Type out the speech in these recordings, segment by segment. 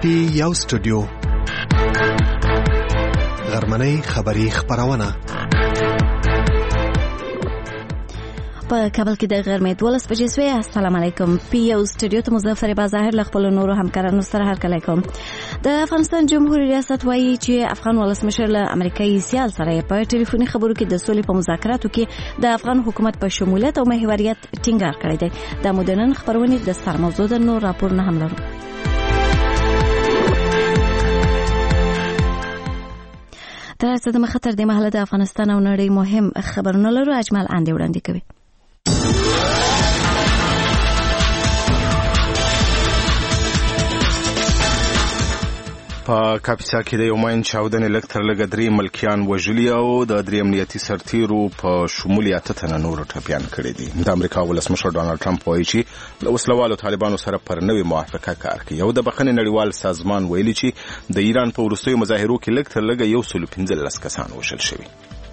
پی یو سټوډیو غرمنۍ خبری خبرونه په کابل کې د غرمې 12 بجې سوی. السلام علیکم. پی یو سټوډیو ته مظفر بازاهر له خپل نورو همکارانو سره هرکلی کوم. د افغانستان جمهوریت ریاست وایي چې افغان ولسمشر له امریکایي سیال سره په ټلیفوني خبرو کې د سولې په مذاکراتو کې د افغان حکومت په شمولیت او محوریت ټینګار کړی دی. د مدنن خبرونه د سر موضوع د نور راپور نه هم لرو. تر څه د خطر د محله د افغانستان او نړۍ مهم خبرونه لرو. اجمل اندې وړاندې کوي. په کاپیسا کې د یو ماین چاودنې لږ تر لږه 3 ملکیان وژلي او د 3 امنیتي سرتیرو په شمول 8 تنه نور ټپیان کړي دي. د امریکا ولسمشر ډانلډ ټرمپ وایي چې له وسلوالو طالبانو سره پر نوې موافقه کار کوي. یو د بخښنې نړیوال سازمان ویلي چې د ایران په وروستیو مظاهرو کې لږ تر لږه 115 کسان وژل شوي.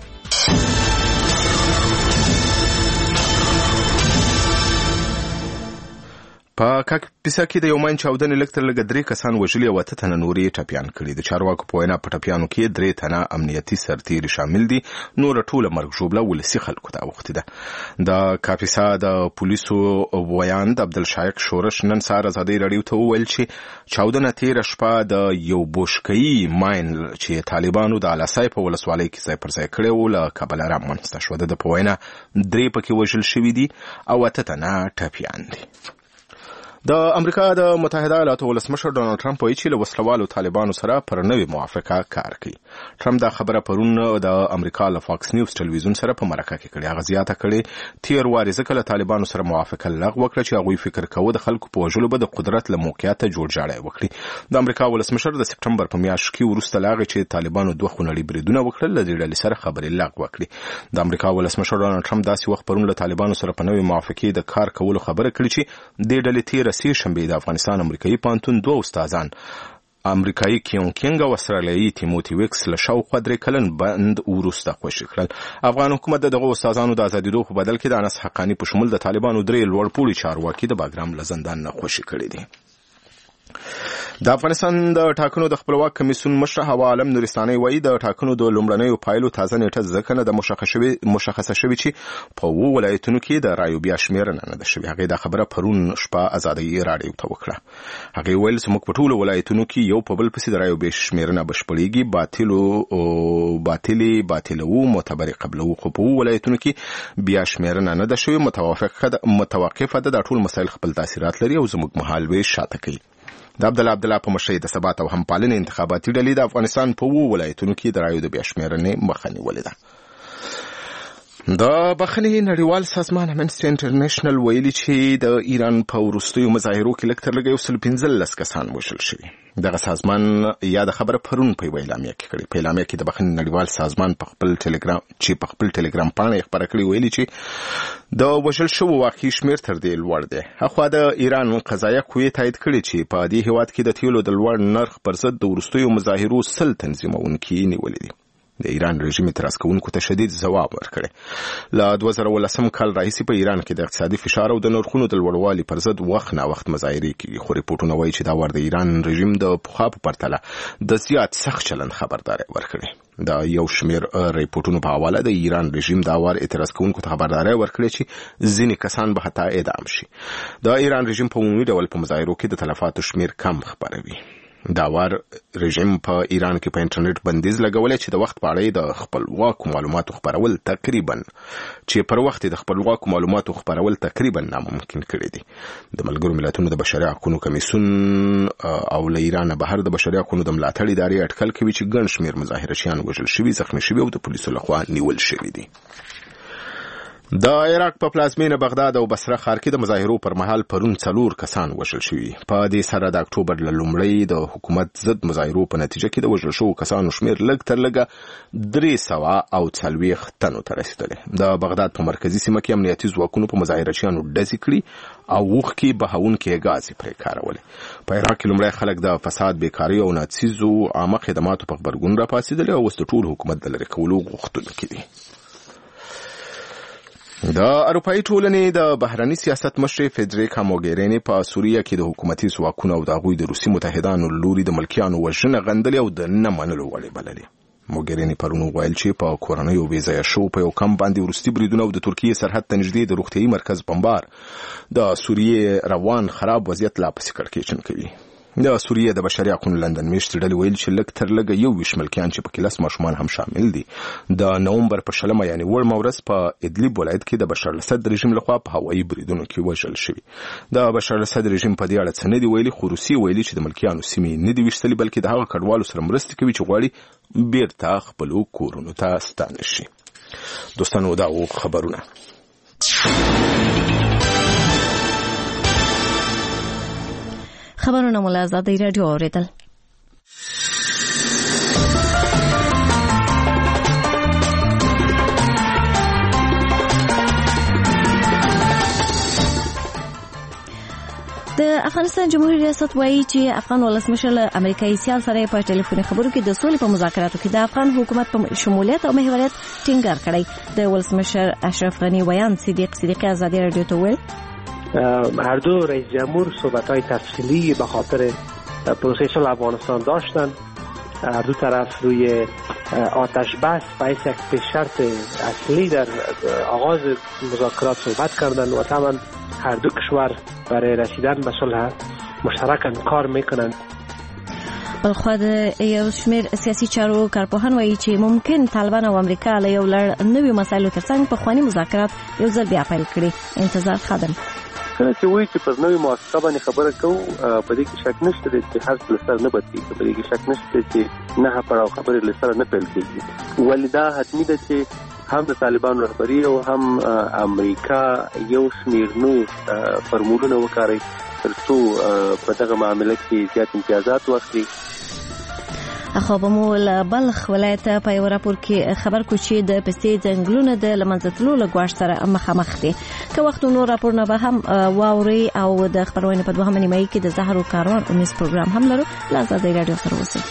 په کاپیسا کې د یو ماین چاودنې لږ تر لږه 3 کسان وژلي او 8 تنه نور ټپیان کړي. د چارواکو په وینا په ټپیانو کې 3 تنه امنیتي سرتیر شامل دي. نور ټول مرګ ژوبله ولسی خلکو ته وخت ده. د کاپیسا د پولیسو ویان د عبدالشایق شورش نن سهار ازادي رادیو ته وویل چې چاودنه تیر شپه د یو بوشکۍ ماین چې طالبانو د علاسای په ولسوالۍ کې ځای پر ځای کړی و له کابل رامنځته شو. د په وینا 3 پکې وژل شوي دي او 8 تنه ټپیان دي. د امریکا د متحده ایالاتو ولسمشر ډانلډ ټرمپ وایي چې له وسلوالو طالبانو سره پر نوې موافقه کار کوي. ټرمپ دا خبره پرون د امریکا له فاکس نیوز ټلویزیون سره په مرکه کې کړې. هغه زیاته کړې تیر واري ځکه له طالبانو سره موافقه لغوه وکړه چې هغوی فکر کوي د خلکو په وژلو به د قدرت له موقعیت جوړ جاړی وکړي. د امریکا ولسمشر د سپټمبر په میاشت کې وروسته لاغه چې طالبانو 2 خونړي بریدونه وکړل له دې ډلې سره خبرې لغوه کړې. د امریکا ولسمشر ډانلډ ټرمپ داسې وخت پرون له طالبانو سره په نوې موافقه د کار کولو خبره کړې چې د ډلې تیر سې شنبه د افغانستان امریکایي پانتون 2 استادان امریکایي کینګ او استرالیایي تیموتی ویکس له شاوخوا 3 کلن بند وروسته خوشي کړل. افغان حکومت دغه استادانو د ازادیدو په بدل کې د انس حقانی په شمول د طالبانو 3 لوړپوړي چارواکي د باګرام له زندان نه خوشي کړي دي. د افغانستان د ټاکنو د خپلواک کمیسیون مشر هوا عالم نورستاني وایي د ټاکنو د لومړنیو پایلو تازه نیټه ځکه نه د مشخصه شوې چې په 2 ولایتونو کې د رایو بیا شمیرنه نه ده شوې. هغه دا خبره پرون شپه ازادي رادیو ته وکړه. هغه ویل چې موږ په ټولو ولایتونو کې یو په بل پسې د رایو بیا شمیرنه بشپړېږي. باطلو معتبر قبلو خو په 2 ولایتونو کې بیا شمیرنه نه ده شوې. متوقفه ده. د ټول مسایل خپل تاثیرات لري او زموږ مهالوي شاته کوي. د عبدالله په مشرۍ د ثبات او همپالنې انتخاباتي ډلې د افغانستان په 2 ولایتونو کې د رایو د بیا شمیرنې مخه نیولې ده. د بخښنې نړیوال سازمان امنسټي انټرنیشنل ویلي چې د ایران په وروستیو مظاهرو کې لږ تر لږه 115 کسان وژل شوي. دغه سازمان یا د خبره پرون په اعلامیه کې کړې. په اعلامیه کې د بخښنې نړیوال سازمان په خپل ټلګرام باندې خبره کړې ویلي چې د وژل شوو واقعي شمیر تر دې لوړ دی. اخوا د ایران قضایه قوې تایید کړي چې په دې هیواد کې د تیلو د لوړ نرخ پر ضد د وروستیو مظاهرو 100 تنظیمونکي نیولې دي. د ایران رژیم اعتراض کوونکو ته شدید ځواب ورکړي. له 2018 کال راهیسې په ایران کې د اقتصادي فشار او د نرخونو د لوړوالي پر ضد وخت نا وخت مظاهرې کیږي. خو ریپورتونه وایي چې دا ور د ایران رژیم د پخوا په پرتله د زیات سخت چلند خبرداري ورکړي. د یو شمیر ریپورتونو په حواله د ایران رژیم دا ور اعتراض کوونکو ته خبرداري ورکړي چې ځینې کسان به حتی اعدام شي. د ایران رژیم په عمومي ډول په مظاهرو کې د تلفاتو شمیر کم خبروي. دا وار رژیم په ایران کې په انټرنیټ بندیز لګولې چې د وخت په اړه د خپلواکو معلوماتو خبرول تقریبا ناممکن کړی دي. د ملګرو ملتونو د بشري حقوقو کمیسیون او له ایران بهر د بشري حقوقو د ملاتړ ادارې اټکل کوي چې ګڼ شمیر مظاهرچیان وژل شوي، زخمي شوي او د پولیسو لخوا نیول شوي دي. د عراق په پلازمینه بغداد او بصره ښار کې د مظاهرو پر مهال پرون 4 کسان وژل شوي. په دې سره د اکتوبر له لومړۍ د حکومت ضد مظاهرو په نتیجه کې د وژل شوو کسانو شمیر لږ تر لږه 340 تنو ته رسیدلی. د بغداد په مرکزي سیمه کې امنیتي ځواکونو په مظاهرچیانو ډزې کړي او اوښکې بهونکې ګازې پرې کارولې. په عراق کې لومړی خلک د فساد، بیکاري او ناڅیزو عامه خدماتو په غبرګون راپاڅېدلي او اوس د ټول حکومت د لرې کولو غوښتونکي دي. د اروپאי ټولنې د بهرني سیاست مشر فدریکا موګرینی په سوریه کې د حکومتي ځواکونو او د هغوی د روسي متحدانو لوري د ملکیانو وژنه غندلې او د نه منلو وړ بللې. موګرینی پرون ویل چې په کورنیو بېځایه شو په یو کم باندې وروستي بریدونه او د ترکیې سرحد ته نږدې د روغتیايي مرکز بمبار د سوریې روان خراب وضعیت لا پسې کړکېچن کوي. د سوریې د بشري حقوقو لندن میشتې ډلې ویل چې لږ تر لږه 21 ملکیان چې پکې 10 ماشومان هم شامل دي د نومبر په 20 یعنی وړمه ورځ په ادلیب ولایت کې د بشار الاسد رژیم لخوا په هوایي بریدونو کې وژل شوي. د بشار الاسد رژیم په دې اړه څه نه دی ویلي، خو روسي ویلي چې د ملکیانو سیمې نه دي ویشتلې بلکې د هغه کډوالو سره مرسته کوي چې غواړي بیرته خپلو کورونو ته ستانه شي. دوستانو دا خبرونه خبرونه مو له آزادۍ راډیو اورېدل. د افغانستان جمهوریت ریاست وایي چې افغان ولسمشر له امریکایي سیال سره په ټلیفوني خبرو کې د سولې په مذاکراتو کې د افغان حکومت په شمولیت او محوریت ټینګار کړی. د ولسمشر اشرف غنی ویان صدیقی آزادی رادیو ته ویل هر دو رئیس جمهور صحبت‌های تفصیلی به خاطر پروسه صلح افغانستان داشتند. هر دو طرف روی آتش بس به یک پیش‌شرط اصلی در آغاز مذاکرات صحبت کردند و طبعا هر دو کشور برای رسیدن به صلح مشترکاً کار میکنند. بلخوا د یو شمېر سیاسي چارو کارپوهان وایي چې ممکن طالبان او امریکا له یو لړ نویو مسایلو ترڅنګ پخواني مذاکرات یو ځل بیا پیل کړي. انتظار خادم کله چې وایي چې پر نوې موافقه باندې خبره کوو په دې کې شک نشته چې هر څه سره نه بدلېږي، په دې کې شک نشته چې نه پړاو خبرې له سره نه پیل کېږي. ولې دا حتمي ده چې هم د طالبانو رهبري او هم امریکا یو شمېر نور فرمولونه وکاروي ترڅو په دغه معامله کې زیات امتیازات واخلي. خو به مو له بلخ ولایت په یو راپور کې خبر کو چې د پستې ځنګلونه د لمنځه تلو له ګواښ سره مخامخ دي. که وخت نور راپورونه به هم واوري او د خبرونه په 2 نیمایي کې د زهر او کاروان اومیز پروګرام هم لرو. له آزادۍ رادیو سره اوسئ.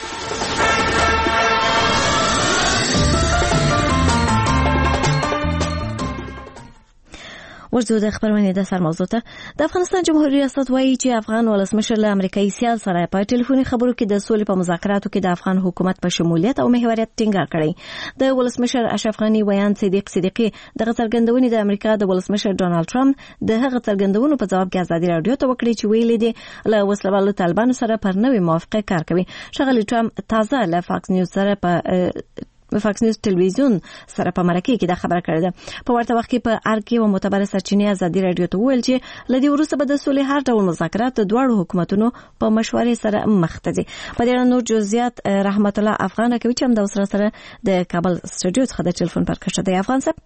ورځو د خبرونه د سر موضوع ته. د افغانستان جمهوریت ریاست وایي چې افغان ولسمشر له امریکایي سیال سره په ټلیفوني خبرو کې د سولې په مذاکراتو کې د افغان حکومت په شمولیت او محوریت ټینګار کړی. د ولسمشر اشرف غنی ویان صدیقی د څرګندونې د امریکا د ولسمشر ډونالد ټرمپ د هغه څرګندونو په جواب کې آزادي رادیو ته وکړي چې ویلي دي له وسلوالو طالبانو سره پر نوې موافقه کار کوي. ښاغلي ټرمپ تازه له فاکس نیوز سره فاکس نیوز ټلویزیون سره په مرکه کې دا خبره کړې ده. په ورته وخت کې په ار کې و معتبر سرچینې آزادي رادیو ته ویل چې لدی وروسته به د سولې هر ډول مذاکرات د دواړو حکومتونو په مشورې سره مخ ته ځي. په دې اړه نور جزئیات رحمت الله افغان کوي چې هم د سره د کابل سټوډیو څخه د ټلیفون پر کښته دی. افغان صاحب،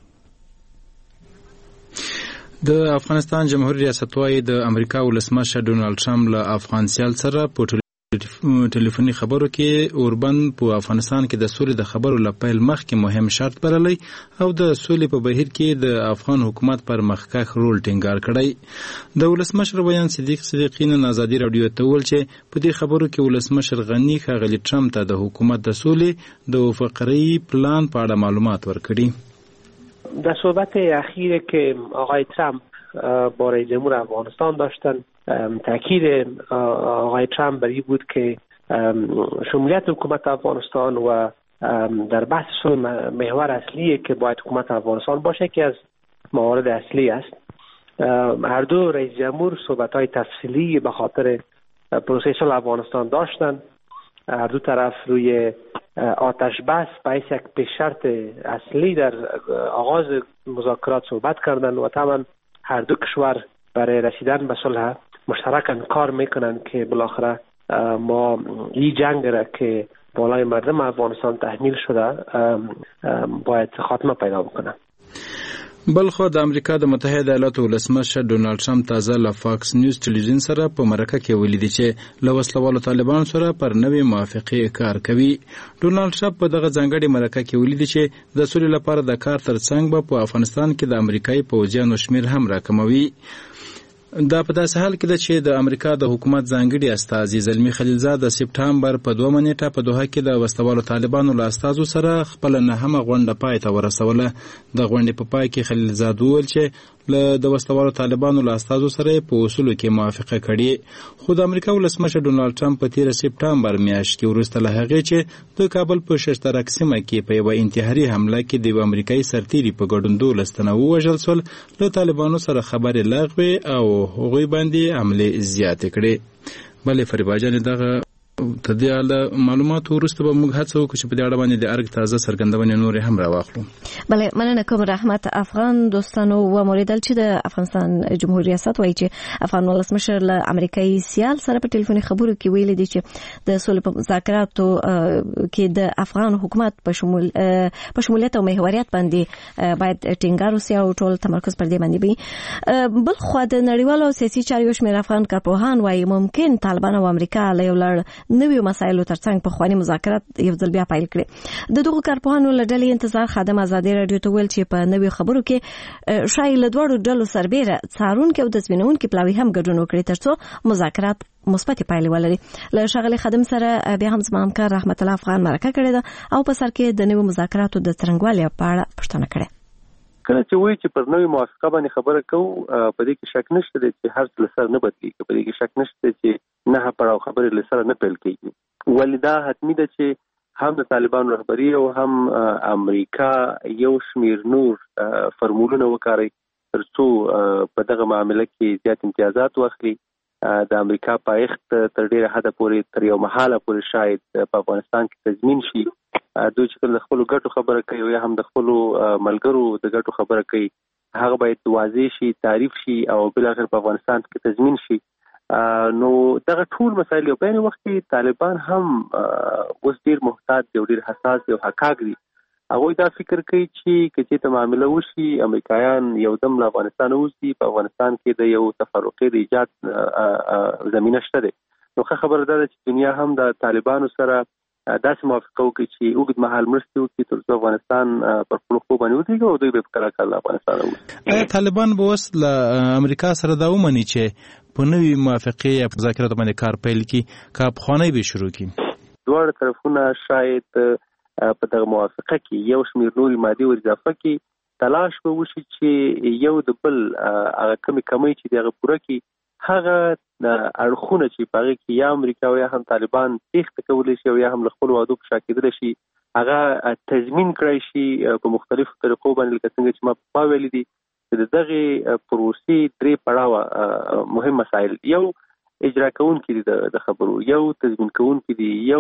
د افغانستان جمهوریت ریاست وايي د امریکا ولسمشر ډونالد ټرمپ له افغان سیال سره په ټلیفوني خبرو کې اوربند په افغانستان کې د سولې د خبرو لپاره مخکې مهم شرط بللی او د سولې په بهیر کې د افغان حکومت پر مخکښ رول ټینګار کړی. د ولسمشر ویان صدیقی نن آزادي رادیو ته ویل چې په دې خبرو کې ولسمشر غنی ښاغلي ټرمپ ته د حکومت د سولې د فقري پلان په اړه معلومات ورکړي. در صحبت اخیر که آقای ترامپ با رئیس جمهور افغانستان داشتن تاکید آقای ترامپ بر این بود که شمولیت حکومت افغانستان و در بحث محور اصلیه که باید حکومت افغانستان باشه که از موارد اصلی است. هر دو رئیس جمهور صحبت‌های تفصیلی به خاطر پروسه صلح افغانستان داشتن. هر دو طرف روی آتش بس به یک پیش‌شرط اصلی در آغاز مذاکرات صحبت کردند و طبعا هر دو کشور برای رسیدن به صلح مشترکاً کار میکنند که بالاخره ما این جنگ را که بالای مردم افغانستان تحمیل شده باید خاتمه پیدا بکنه. بلخو د امریکا د متحده ایالاتو ولسمشر ډونالد ټرمپ تازه له فاکس نیوز ټلویزیون سره په مرکه کې ویلي چې له وسلوالو طالبانو سره پر نوې موافقه کار کوي. ډونالد ټرمپ په دغه ځانګړي مرکه کې ویلي چې د سولې لپاره د کار ترڅنګ به په افغانستان کې د امریکایي پوځیانو شمیر هم راکموي. دا په داسې حال کې ده چې د امریکا د حکومت ځانګړي استازي زلمی خلیلزاد د سپټمبر په 2 نیټه په دوحه کې د وسوالو طالبانو له استازو سره خپل نهمه غونډه پای ته ورسوله. د غونډې په پای کې خلیلزاد وویل چې د وسوالو طالبانو له استازو سره په اصولو کې موافقه کړې، خو د امریکا ولسمشر ډونالډ ټرمپ په 13 سپټمبر میاشت کې وروسته له هغې چې د کابل په ششترک سیمه کې په یوه انتحاري حمله کې د یوه امریکایي سرتیري په ګډون 12 تنه ووژل شول، له طالبانو سره خبرې لغوې او هغوی باندې حملې زیاتې کړې. بلې فریبا جانې دغه تدې معلوماتو وروسته به موږ هڅه وکړو چې په دې اړه باندې د ارګ تازه څرګندونې نورې هم راواخلو. بله، مننه کوم رحمت. افغان دوستانو وموریدل چې د افغانستان جمهوریت ریاست وایي چې افغان ولسمشر له امریکایي سیال سره په ټلیفوني خبرو کې ویلي دي چې د سولې په مذاکراتو کې د افغان حکومت په شمولیت او محوریت باندې باید ټینګار وسي او ټول تمرکز پر دې باندې وي. بل خو د نړیوالو سیاسي چارو شمېر افغان کارپوهان وایي ممکن طالبان او امریکا له یو لړ نویو مسایلو ترڅنګ په خواني مذاکرات یو ځل بیا پیل کړي. د دغو کارپوهانو له ډلې انتظار خادم ازادي رادیو ته ویل چې په نویو خبرو کې شاید له دوړو ډلو سربېره څارونکي او تضمینونکي پلاوي هم ګډون وکړي ترڅو مذاکرات مثبت پایلې ولري. له ښاغلي خادم سره بیا هم زما همکار رحمت الله افغان مرکه کړې ده او په سر کې د نویو مذاکراتو د څرنګوالي په اړه پوښتنه کړې. کله چې وایي چې پر نوې موافقه باندې خبره کوو، په دې کې شک نشته چې هر څه له سره نه بدلېږي، په دې کې شک نشته چې نه پړاو خبرې له سره نه پیل کېږي. ولې دا حتمي ده چې هم د طالبانو رهبري او هم امریکا یو شمیر نور فرمولونه وکاري ترڅو په دغه معاملې کې زیات امتیازات واخلي. د امریکا پایښت تر ډیره حده پورې تر یو مهاله پورې شاید په افغانستان کې تضمین شي. دوی چې د خپل ګټو خبره کوي یا هم د خپل ملګرو د ګټو خبره کوي، هغه باید واضح شي، تعریف شي او بل اخر په افغانستان کې تضمین شي. نو دغه ټول مسایل په یو وخت کې طالبان هم اوس ډیر محتاط دي او ډیر حساس دي او حقاق دي. هغه دا فکر کوي چې کله ته معاملې وشي امریکایان یو دم له افغانستان وځي، په افغانستان کې د یو تفرقې د ایجاد زمينه شته. نو خبره ده چې دنیا هم د طالبانو سره داسې موافقه وکړي چې اوږد مهال مرستې وکړي ترڅو افغانستان پر خپلو خو باندې ودرېږي او دوی به په کلکه له افغانستانه وځي. آیا طالبان به اوس له امریکا سره دا ومني چې په نوې موافقې یا په مذاکراتو باندې کار پیل کړي که پخوانۍ به شروع کړي؟ دواړه طرفونه شاید په دغه موافقه کې یو شمېر نورې مادې ور اضافه کړي، تلاش به وشي چې یو د بل هغه کمې چې دغه پوره کړي. هغه اړخونه چې په هغه کې یا امریکا او یا هم طالبان تېښته کولی شي او یا هم له خپلو وعدو په شا کېدلی شي، هغه تضمین کړی شي په مختلفو طریقو باندې، لکه څنګه چې ما پخوا ویلي دي چې د دغې پروسې 3 پړاوه مهم مسایل، یو اجرا کوونکي دي د خبرو، یو تضمین کوونکي دي، یو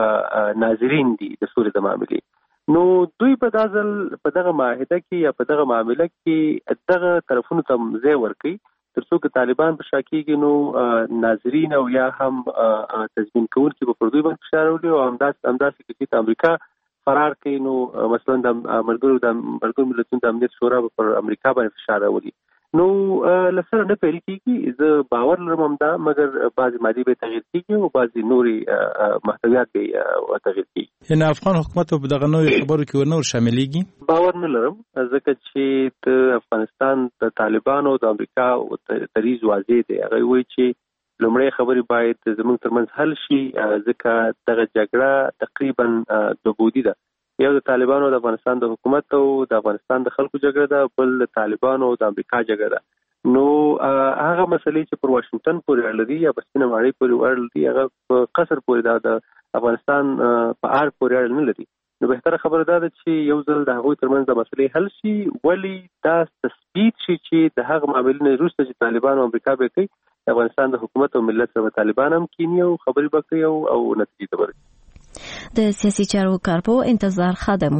ناظرین دي د سولې د معاملې. نو دوی په دغه معاهده کې یا په دغه معامله کې دغه طرفونو ته ځای ورکوي ترڅو که طالبان په شا کېږي نو ناظرین او یا هم تضمین کوونکي به پر دوی باندې فشار راوړي او همداسې چې امریکا فرار کوي نو مثلا د ملګرو ملتونو د امنیت شورا به پر امریکا باندې فشار راوړي. نو له سره نه پیل کېږي، زه باور لرم همدا، مګر بعضې مادې به تغیر کېږي او بعضې نورې محتویات به تغیر کېږي. یعنې افغان حکومت په دغه نوې خبرو کې ورنه شاملېږي؟ باور نه لرم، ځکه چې د افغانستان د طالبانو او د امریکا دریځ واضح دی. هغه وایي چې لومړی خبرې باید زموږ ترمنځ حل شي، ځکه دغه جګړه تقریبا دوبودي ده. یو د طالبانو د افغانستان د حکومت او د افغانستان د خلکو جګړه ده، بل د طالبانو او د امریکا جګړه ده. نو هغه مسلې چې پر واشنگټن پورې اړه لري یا په سپینه ماڼۍ پورې اړه لري، هغه په قصر پورې د افغانستان په اړه پورې اړه نه لري. نو بهتره خبره ده چې یو ځل د هغوی ترمنځ د مسلې حل شي، ولی دا تثبیت شي چې د هغه معاملې نه وروسته چې طالبان او امریکا به کوي، د افغانستان د حکومت او ملت سره طالبان هم کینی او خبرې به کوي او نتیجې ته ورسي. د سیاسي چارو کارپو انتظار خادمو.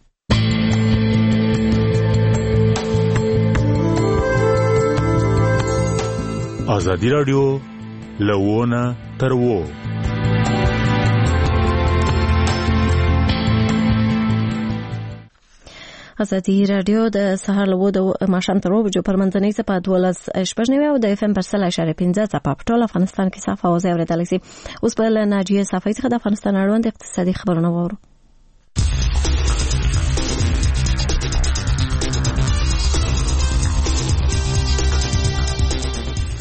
ازادي رادیو لوونه تر وو. ازادي رادیو د سهار له 2 د ماښام تر 2 بجو پر منځنۍ څپه 12.9 او د FM پر 100.5 څپه په ټول افغانستان کې صاف اوازه اورېدل شي. اوس په ناجیه صافی څخه د افغانستان اړوند اقتصادي خبرونه وورو.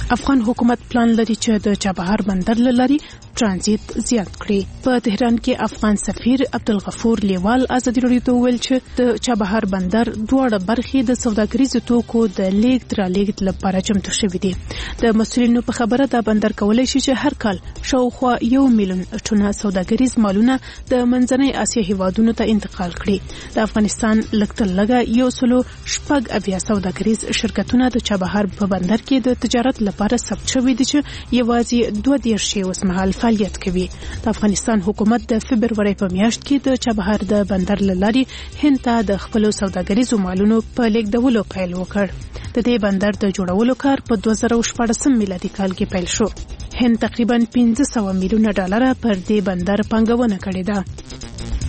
افغان حکومت پلان لري چې د چابهار بندر لاري ترانزیت زیات کړي. په تهران کې افغان سفیر عبدالغفور لیوال ازادي راډیو ته ویل چې د چابهار بندر دواړه برخې د سوداګریزو توکو د لیږد رالېږد لپاره چمتو شوې دي. د مسؤلینو په خبره دا بندر کولای شي چې هر کال شاوخوا 1 میلیون ټنه سوداګریز مالونه د منځنۍ اسیا هیوادونو ته انتقال کړي. د افغانستان لګ شپږ سوداګریز شرکتونه د چابهار په بندر کې د تجارت لپاره ثبت شوي دي چې یوازې 22 اوسمهال فعالیت کوي. د افغانستان حکومت د فبروري په میاشت کې د چابهار د بندر لاري هند ته د خپل سوداګریزو مالونو په لیږدولو پیل وکړ. د دې بندر د جوړولو کار په 2014 میلادي کال کې پیل شو. هند تقریبا 500 میلیونه ډالر پر دې بندر پانګونه کړې ده.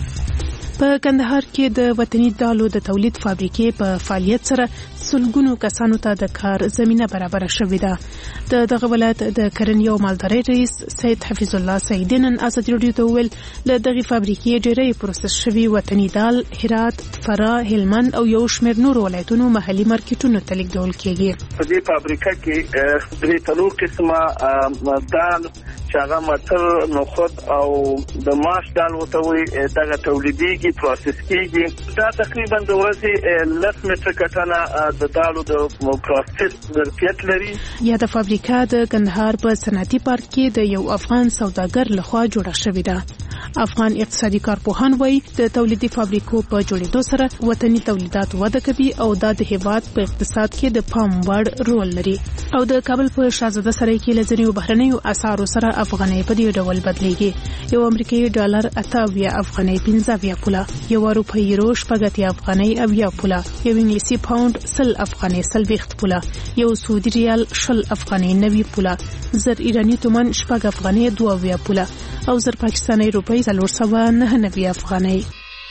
په کندهار کې د وطني دالو د تولید فابریکې په فعالیت سره سلګونو کسانو ته د کار زمينه برابر شوې ده. دغه ولایت د کرنې او مالدارۍ رئیس سید حفیظ الله سیدین ازادي راډیو ته ویل له دغه فابریکې ډېرې پروسس شوی وطني دال هرات، فراه، هلمند او یو شمېر نور ولایتونو محلي مارکیټونو ته لیږدول کېږي. په دې فابریکه کې درې څلور قسمه دال چې هغه متل نخود او د ماش دال وته وي دغه تولیديږي پروسس کېږي. دا تقریبا د ورځې 10 متر کټنه د دالو د پروسس ظرفیت لري. یا د فابریکه د کندهار په صنعتي پارک کې د یو افغان سوداګر لخوا جوړه شوې ده. افغان اقتصادي کارپوهان وایي د تولیدي فابریکو په جوړېدو سره وطني تولیدات وده کوي او دا د هیواد په اقتصاد کې د پام وړ رول لري. او د کابل په شاهزاده سرای کې لځنیو بهرنیو اسعارو سره افغانۍ په دې ډول بدلېږي. یو امریکایي ډالر 28 افغانۍ 15 پوله، یو اروپایي یورو 80 افغانۍ 80 پوله، یو انګلیسي پاوند 100 افغانۍ 40 پوله، یو سعودي ریال 20 افغانۍ 90 پوله، زر ایرانی تومان 4 افغانۍ 22 پوله او زر پاکستاني روپۍ 499 افغانۍ.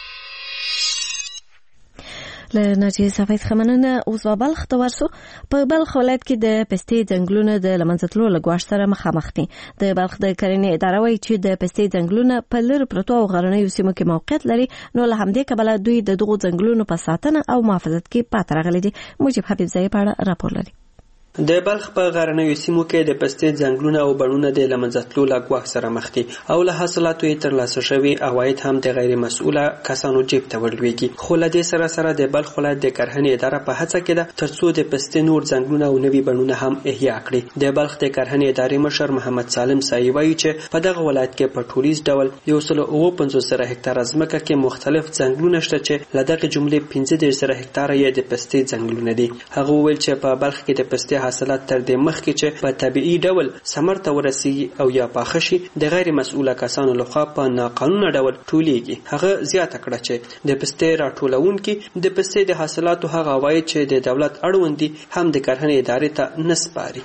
له ناجیه صفایت خمننه اوس بلخ ته ورسو. په بلخ ولایت کې د پستې ځنګلونو د لمنځتلو لګوښت سره مخامخ دي. د بلخ د کرنې اداره وايي چې د پستې ځنګلونه په لر پرتو او غرنیو سیمو کې موقعیت لري، نو له همدې کبله دوی د دغو ځنګلونو په ساتنه او محافظت کې پاتې راغلي دي. موجب حبیب زئی په اړه راپور لري. د بلخ په غرنیو سیمو کې د پستې ځنګلونه او بڼونه د لمنځتلو له ګواښ سره مخ دي او له حاصلاتو یې ترلاسه شوي عواید هم د غیر مسؤله کسانو جیب ته ورلوېږي. خو له دې سره سره د بلخ ولایت د کرهنې اداره په هڅه کې ده ترڅو د پستې نور ځنګلونه او نوي بڼونه هم احیا کړي. د بلخ د کرهنې ادارې مشر محمد سالم سایي وایي چې په دغه ولایت کې په ټولیز ډول 155 هکتاره ځمکه کې مختلف ځنګلونه شته چې له دغه جملې 15 هکتاره یې د پستې ځنګلونه دي. هغه وویل چې په بلخ کې د پستې حاصلات تر دې مخکې چې په طبيعي ډول ثمر ته ورسیږي او یا پاخه شي د غیر مسؤله کسانو لخوا په ناقانونه ډول ټولېږي. هغه زیاته کړه چې د پستې راټولونکي د پستې د حاصلاتو هغه عواید چې د دولت اړوند دي هم د کرهنې ادارې ته نه سپاري.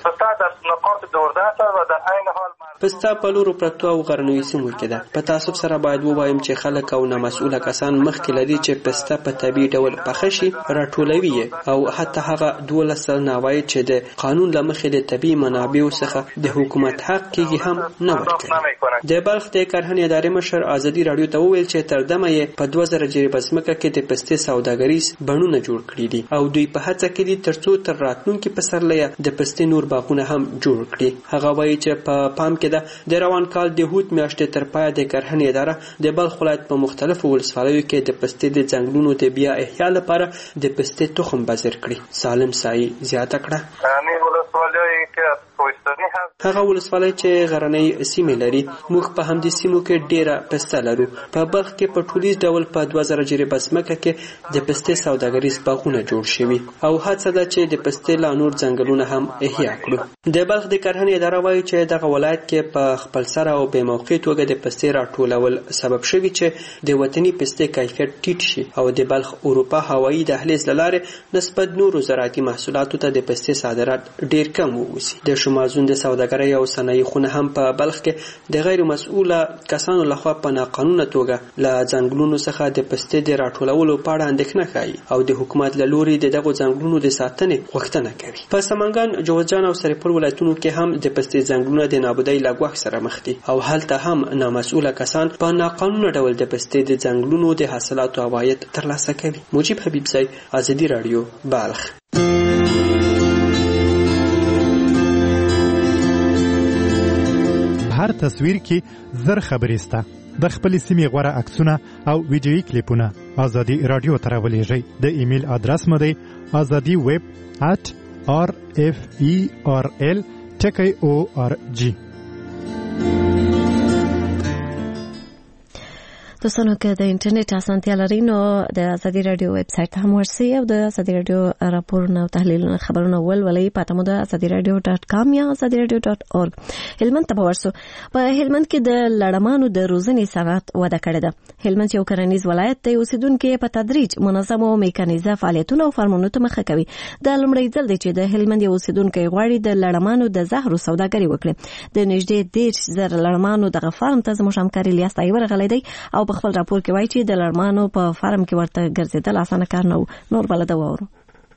پسته په لورو پرتو او غرنیو سیمو کې ده. په تاسف سره باید ووایم چې خلک او نامسؤله کسان مخکې لري چې پسته په طبيعي ډول پاخه شي راټولوي او حتی هغه 12 عواید چې د قانون له مخې د طبيعي منابعو څخه د حکومت حق کېږي هم نه ورکوي. د بلخ د کرهنې ادارې مشر ازادي راډیو ته وویل چې تر دمه یې په 2000 جریبه ځمکه کې د پستې سوداګریز بڼونه جوړ کړي دي او دوی په هڅه کې دي ترڅو تر راتلونکي پسرلي د پستې نور باغونه هم جوړ کړي. هغه وایي چې په پام کې د روان کال د هوت میاشتې تر پای د کرهنې اداره د بلخ ولایت په مختلفو ولسوالیو کې د پستې د ځنګلونو د بیا احیا لپاره د پستې تخم بذر کړي. سالم سایي زیاته کړه هغه ولسوالۍ چې غرنۍ سیمې لري موږ په همدې سیمو کې ډیره پسته لرو. په بلخ کې په ټولیز ډول په 2000 جریبه ځمکه کې د پستې سوداګریز باغونه جوړ شوي او هڅه ده چې د پستې لا نور ځنګلونه هم احیا کړو. د بلخ د کرهنې اداره وایي چې دغه ولایت کې په خپل سره او به موقع توګه د پستې راټولول سبب شوی چې د وطني پستې کیفیت ټیټ شي او د بلخ اروپا هوایي دهلیز لاره نسبت نورو زراعتي محصولاتو ته د پستې صادرات ډیر کم ووسی. د شمازون د سوداګرۍ او صنایع خونه هم په بلخ کې د غیر مسؤله کسانو لخوا په ناقانونه توګه له ځنګلونو څخه د پستې د راټولولو په اړه اندېښنه کوي او د حکومت له لوري دغه ځنګلونو د ساتنې غوښتنه کوي. په سمنګان، جوزجان او سرپل ولایتونو کې هم د پستې ځنګلونه د نابودۍ له ګواښ سره مخ دي او هلته هم نامسؤله کسان په ناقانونه ډول د پستې د ځنګلونو د حاصلاتو عواید ترلاسه کوي. موجب حبیب زئی، ازادي رادیو، بلخ. هر تصویر کې زر خبرې سته. د خپل سیمې غوره عکسونه او ویډیویي کلیپونه ازادي رادیو ته راولېږئ. د ایمیل ادرس مو دی azadiweb@referl.org. دوستانو که د انټرنیټ اسانتیا لري نو د ازادي رادیو ویب سایټ ته هم ورسئ او د ازادي رادیو راپورونه او تحلیلونه خبرونه ولولئ. پته مو د azadiradio.com یا azadiradio.org. هلمند ته به ورسو. په هلمند کې د لړمانو د روزنې صنعت وده کړې ده. هلمند یو کرنیز ولایت دی. اوسیدونکو په تدریج منظم او میکانیزه فعالیتونه او فارمونو ته مخه کوي. د لومړی ځل دی چې د هلمند یو اوسیدونکو غواړي د لړمانو د زهرو سوداګري وکړي. د نږدې 10,000 لړمانو دغه فارم ته زموږ همکار الیاس طاهر ورغلی دی او په خپل راپور کې وایي چې د لړمانو په فارم کې ورته ګرځېدل اسانه کار نه و. نور بلد وورو.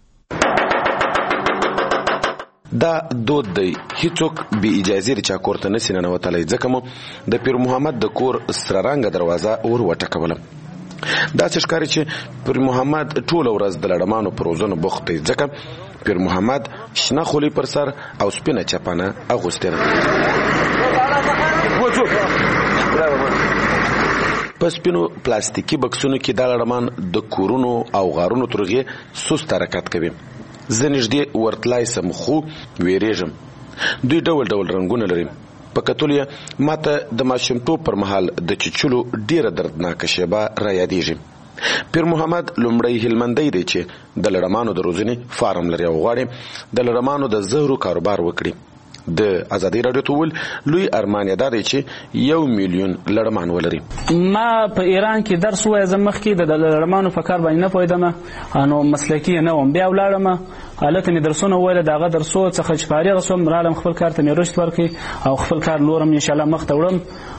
دا دود دی هیڅوک بی اجازه د چا کورته نسی ننوتلی. ځکه مو د پیر محمد د کور سره رنګه دروازه اور وټکوله. داسې ښکاري چې پیر محمد ټوله ورځ د لړمانو په روزنو بوخت دی. ځکه پیر محمد شنه خولۍ پر سر او سپینه چپنه اغوستې ده. په سپینو پلاستیکي بکسونو کې دا لړمان د کورونو او غارونو ترغې سست حرکت کوي. زه نږدې ورتلای سم خو ویریږم. دوی ډول ډول رنګونه لري. په کتلو یې ماته د ماشومتوب پر مهال د چیچلو ډیره دردناکه شیبه را یادېږي. پیر محمد لومړی هلمندی دی چې د لړمانو د روزنې فارم لري او غواړي د لړمانو د زهرو کاروبار وکړي. د ازادي رادیو ته ول لوی ارمان یې دا دی چې 1 میلیون لړمان ولري. ما په ایران کې درس وای زمخ کې د لړمانو په کار باندې نه پوهیدم نو مسلکی نه وم. بیا ولاړم حالت می درسونه ویل داغه درسو څخه چې فارغ شوم رالم خپل کار ته مې رشد ورکړي او خپل کار نورم ان شاء الله مخ ته وړم.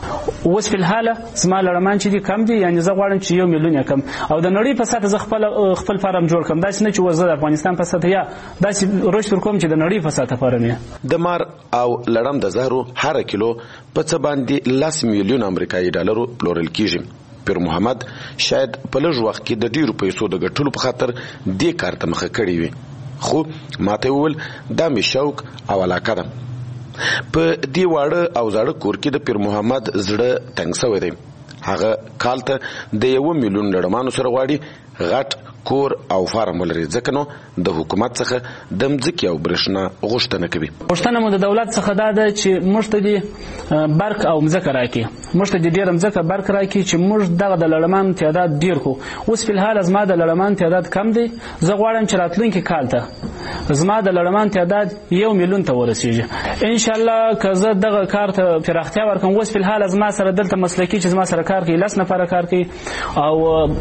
اوس په حاله زما لړمان چې دي کم دي یعنی زه غواړم چې 1 میلیون کم او د نړۍ په سطح زه خپل فارم جوړ کړم. داسې نه چې وزه د افغانستان په سطح یا داسې رشد ورکوم چې د نړۍ په سطح فارم یې. د مار او لړم د زهرو هر کیلو په څه باندې 10 میلیون امریکایي ډالرو پلورل کیږي. پیر محمد شاید په لږ وخت کې د ډیرو پیسو د ګټلو په خاطر دې کار ته مخه کړی وي. خو ماته وول دا می شوق او علاقه ده. په دې واړه او زاړه کور کې د پیر محمد زړه تنګ شوی دی. هغه کال ته د 1 میلیون لړمانو سره غواړي غټ کور او فارم ولري. ځکه نو د حکومت څخه د مځکې او برېښنا غوښتنه کوي. غوښتنه مو د دولت څخه دا ده چې موږ ته دې برق او مځکه راکړي. موږ ته دې ډېره مځکه برق راکړي چې موږ دغه د لړمان تعداد ډېر کړو. اوس په حال زما د لړمان تعداد کم دی. زه غواړم چې راتلونکي کال ته زما د لړمان تعداد 1 میلیون ته ورسیږي. ان شاء الله که زه دغه کار ته پراختیا ورکړم. اوس په حال زما سره دلته مسلکی چې زما سره کار کوي 10 نفر کار کوي او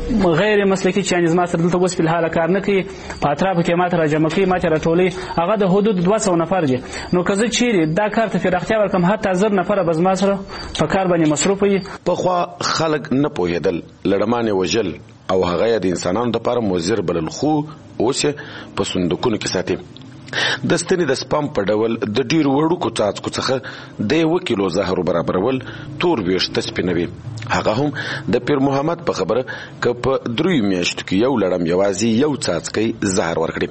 غیر مسلکی چې زما سره دلته اوس په حال کار نه کوي. په اطراف کې ماته راجمع کوي ماته راټولي هغه د حدود 200 نفر دي. نو که زه چیرې دا کار ته پراختیا ورکړم حتی 1000 نفر به زما سره په کار باندې مصروف وي. په خوا خلک نه پوهېدل لړمانې وژل او هغه د انسانانو لپاره مضر بلل. خو اوس په صندوقونو کې ساتي. د ستنې د سپم په ډول د ډیرو وړوکو څاڅکو څخه د 1 کیلو زهرو برابرول تور ویشته سپینوي. هغه هم د پیر محمد په خبره که په 3 میاشتو کې یو لړم یوازې یو څاڅکی زهر ورکړي.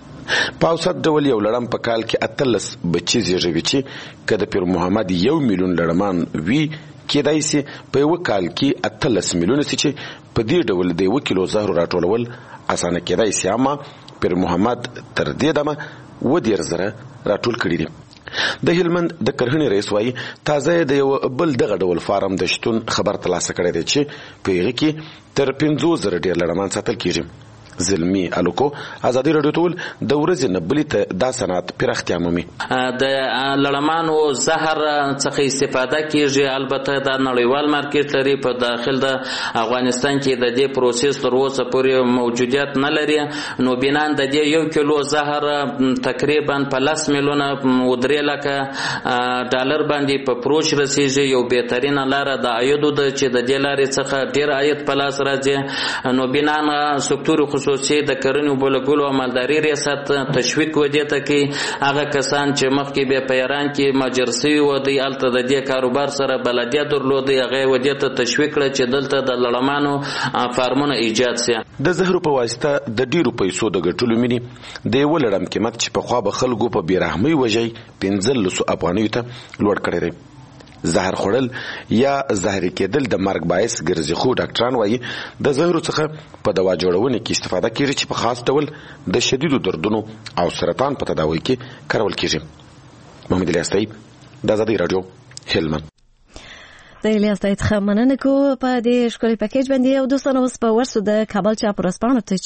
په اوسط ډول یو لړم په کال کې 18 بچي زیږوي چې که د پیر محمد 1 میلیون لړمان وي کېدای شي په یو کال کې 18 میلیونه چې په دې ډول د 1 کیلو زهرو راټولول اسانه کېدای شي. اما پیر محمد تر دې دمه 10,000 راټول کړي دي. د هلمند د کرهنې رئیس وایي تازه د یو بل دغه ډول فارم د شتون خبر ترلاسه کړی دی چې په هغې کې تر 50,000 ډېر لړمان ساتل کېږي. زلمی الوکو ازادي رادیو ټول د ورځې نه بلې ته دا صنعت پراختیا مومي. د لړمانو زهر څخه استفاده کیږي. البته دا نړیوال مارکیټ لري. په داخل د افغانستان کې د دې پروسس تر اوسه پورې موجودیت نه لري. نو بنان د دې 1 کیلو زهر تقریبا په 10 میلیونه $3 ډالر باندې په پروش رسیږي. یو بهترینه لاره د عاید ده چې د دې لارې څخه ډیر عاید په لاس راځي. نو بنان سکتور خصوصي د کرنې بولګلو او مالداري ریاست تشویق ودی ته کې هغه کسان چې مخکې به په ایران کې ماجرسي و دی الته د دې کاروبار سره بلدیت درلودي هغه ودی ته تشویق کړ چې دلته د لړمانو فارمونه ایجاد شي. د زهرو په واسطه د ډیرو پیسو د ګټلو مینی د یو لړم قیمت چې په خوا به خلکو په بیرحمۍ وجای 1500 افغانیو ته لوړ کړی دی. زهر خوړل یا زهري کېدل د مرګ باعث ګرځي، خو ډاکټران وایي د زهرو څخه په دوا جوړونه کې استفاده کیږي چې په خاص ډول د شدیدو دردونو او سرطان په تداوی کې کارول کیږي. محمد الیاس طیب، د آزادۍ رادیو، هلمند. د الیاس طیب څخه مننه کوو په دې ښکلي پیکیج باندې. او دوستانو اوس په ورسو د کابل چاپ ورځپاڼو ته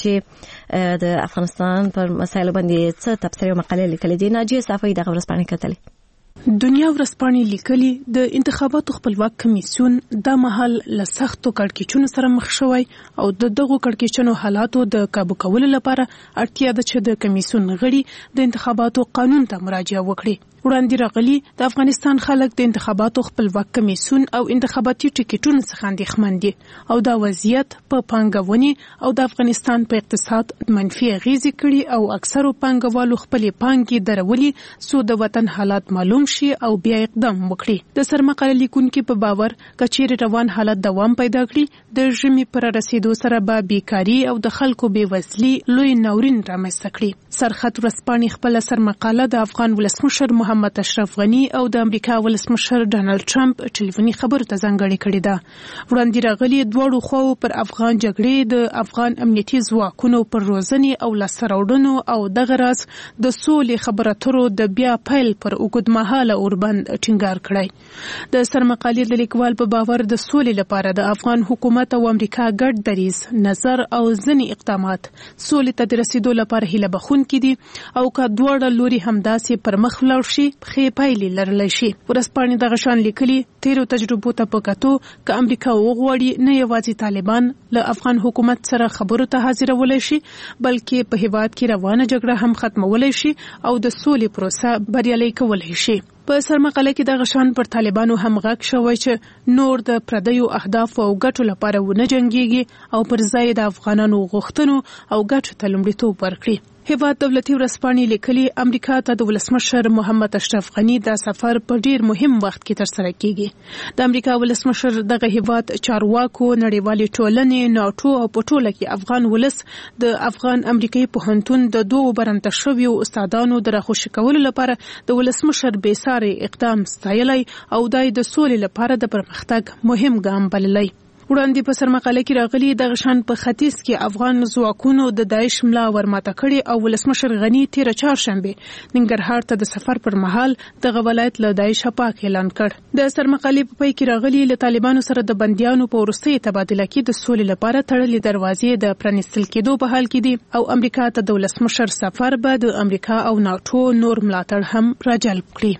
چې د افغانستان پر مسایلو باندې څه تبصرې او مقالې لیکلې دي. ناجیه صافی دغه ورځپاڼې کتلې. دنیا ورځپاڼې لیکلي د انتخاباتو خپلواک کمیسیون د مهال له سختو کړکېچونو سره مخ شوی او د دغو کړکېچونو حالاتو د کابو کولو لپاره اړتیا ده چې د کمیسیون غړي د انتخاباتو قانون ته مراجعه وکړي. وړاندې راغلي د افغانستان خلک د انتخاباتو خپلواک کمیسیون او انتخاباتي ټیکټونو څخه اندېښمن دي او دا وضعیت په پانګونې او د افغانستان په اقتصاد منفي اغیزې کړي او اکثرو پانګوالو خپلې پانګې درولي څو د وطن حالات معلوم شي او بیا اقدام وکړي. د سرمقاله لیکونکو په باور کچېر روان حالت دوام پیدا کړي د ژمي پر رسیدو سره به بیکاری او د خلکو بیوزلي لوی ناورین رامنځته کړي. سرخط ورځپاڼې خپل سرمقاله د افغان ولسمشر محمد اشرف غنی او د امریکا ولسمشر ډانلډ ټرمپ ټلیفوني خبرو ته ځانګړې کړې ده. وړاندې راغلي دواړو خواو پر افغان جګړې د افغان امنیتي ځواکونو پر روزنې او لاسته راوړنو او دغه راز د سولې خبرو اترو د بیا پیل پر اوږدمهاله اوربند ټینګار کړی. د سرمقالې د لیکوال په باور د سولې لپاره د افغان حکومت او امریکا ګډ دریځ، نظر او ځینې اقدامات سولې ته د رسیدو لپاره هیله بخښونکي دي او که دواړه لوري همداسې پر مخ ولاړ شي ښې پایلې لرلی شي. ورځپاڼې دغه شان لیکلي تیرو تجربو ته په کتو که امریکا وغواړي نه یوازې طالبان له افغان حکومت سره خبرو ته حاضرولی شي بلکې په هیواد کې روانه جګړه هم ختمولی شي او د سولې پروسه بریالۍ کولی شي. په سرمقاله کې دغه شان پر طالبانو هم غږ شوی چې نور د پردیو اهداف او ګټو لپاره ونه جنګيږي او پر ځای د افغانانو غوښتنو او ګټو ته لومړیتوب ورکړي. هیواد دولتي ورځپاڼې لیکلي امریکا ته د ولسمشر محمد اشرف غنی دا سفر په ډیر مهم وخت کې ترسره کیږي. د امریکا ولسمشر دغه هیواد چارواکو، نړیوالې ټولنې، ناټو او په ټوله کې افغان ولس د افغان امریکایي پوهنتون د دوو برنده شویو استادانو د راخوشي کولو لپاره د ولسمشر بېساري اقدام ستایلی او دای د سولې لپاره د پرمختګ مهم ګام بللی. وړاندې په سرمقاله کې راغلي دغه شان په ختیځ کې افغان ځواکونو د داعش ملا ورماته کړي او ولسمشر غنی تیر چهارشنبه ننګرهار ته د سفر پر مهال دغه ولایت له داعش پاک اعلان کړ. د سرمقالې په پای کې راغلي له طالبانو سره د بنديانو په وروستي تبادله کې د سولې لپاره تړلې دروازې د پرانیستل کېدو په حال کې دي او امریکا ته د ولسمشر سفر به د امریکا او ناټو نور ملاتړ هم راجلب کړي.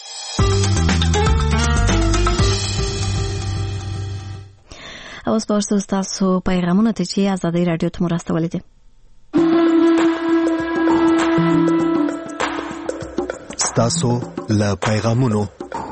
اوس پورسو ستاسو پیغامونه ته چې آزادۍ رادیو ته مرسته ولیدي. ستاسو له پیغامونو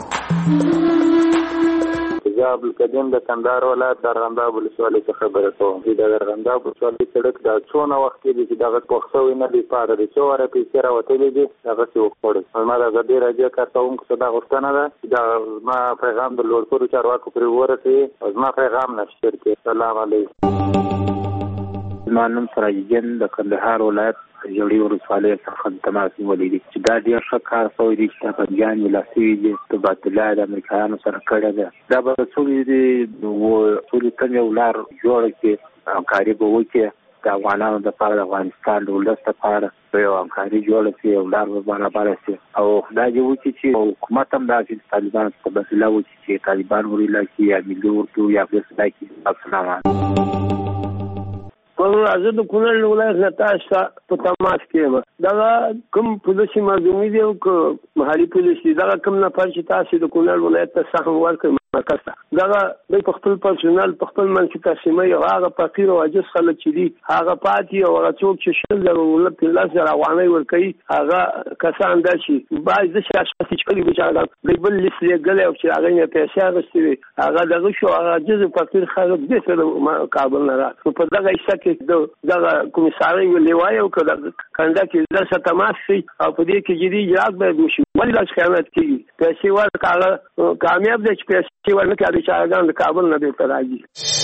جاب القدیم د کندهار ولایت د ارغنداب ولسوالۍ څخه خبره کوم. د ارغنداب ولسوالۍ سړک د څونه وخت کې چې دغه پوښتنه نه دی پاره د څوره پیسې راوتلې دي هغه څه وکړي. ما د غدې راځي کارتون څه دا غوښتنه ده چې ما پیغام د لوړ چارواکو پر ورته او ما پیغام نشر کې. سلام علیکم. ما نوم سراجدین د کندهار ولایت جوړي ورسواله څخه تماس نیولې دي چې دا ډیر ښه کار شوی دی چې په ځان ولاسي دي تبادله د امریکایانو سره کړه ده. دا به څولې دي او څولې څنګه ولار جوړ کې کاری به وکړي د افغانانو د لپاره د افغانستان د ولس لپاره یو همکاري جوړ کړي او ولار به برابر شي او خدای دې وکړي چې حکومت هم دا چې طالبان تبادله وکړي چې طالبان وريلا کې یا ملي ورته یا فیصله کې. السلام علیکم. زه د کونړ ولایت نه تاسو په تماس کې یم. دا کوم پولیسي مردمي دی او محلي پولیسي دا کوم نه پاتې تاسو د کونړ ولایت ته سهم ورکړئ مرکز ته. دا د خپل پرسونل په خپل منځ تقسیمي هغه فقیر او عاجز خلک چې دي هغه پاتې او هغه څوک چې شل ضرورت په لاس رواني ورکړي هغه کسان دا شي باید د شخصي چکلي بچا د بل لیست غلې او چې هغه نه پیسې غوښتي هغه دغه شو هغه عاجز فقیر خلک د سره کابل نه راځي. په دغه ایسه کې دا کمیساري لیوای او کله کنده کې درسه تماس شي او په دې کې جدي اجازه به وشي. ولې دا خیانت کوي؟ پیسې ورکړه کامیاب دي چې پیسې ورنکړي چې هغه د کابل نه بیرته راځي.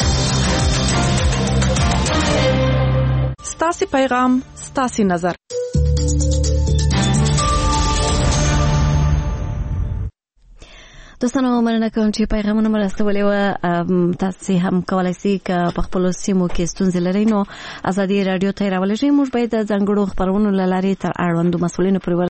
ستاسو پیغام ستاسو نظر. دوستانو مننه کوم چې پیغامونه مرستولې و. تاسو هم کولای شئ چې په خپل سیمو کې ستونزې لرئ نو ازادي رادیو ته راولئ. موږ باید د ځانګړو خبرونو لارې تر اړوندو مسؤلینو پورې